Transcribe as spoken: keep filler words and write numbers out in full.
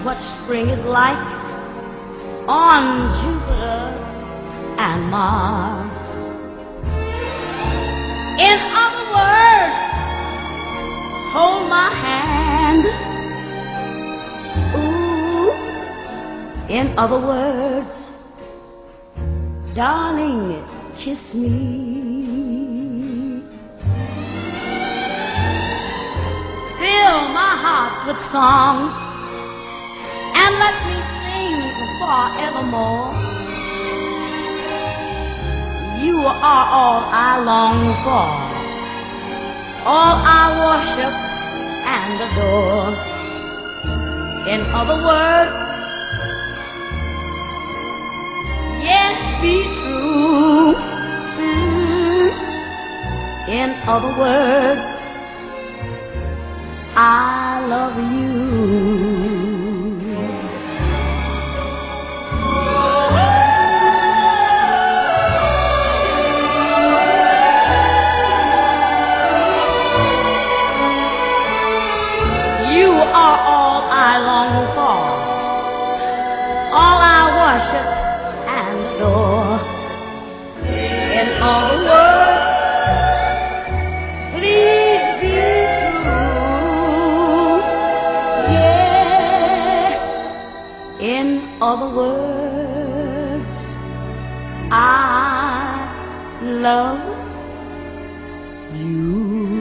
what spring is like on Jupiter and Mars. In other words, hold my hand. Ooh, in other words, darling, kiss me. Fill my heart with song and let me sing forevermore. You are all I long for, all I worship and adore. In other words, yes, be true. Mm. In other words, I love you. You are all I long for, all I worship and adore. In other words, please be true. Yeah. In other words, I love you.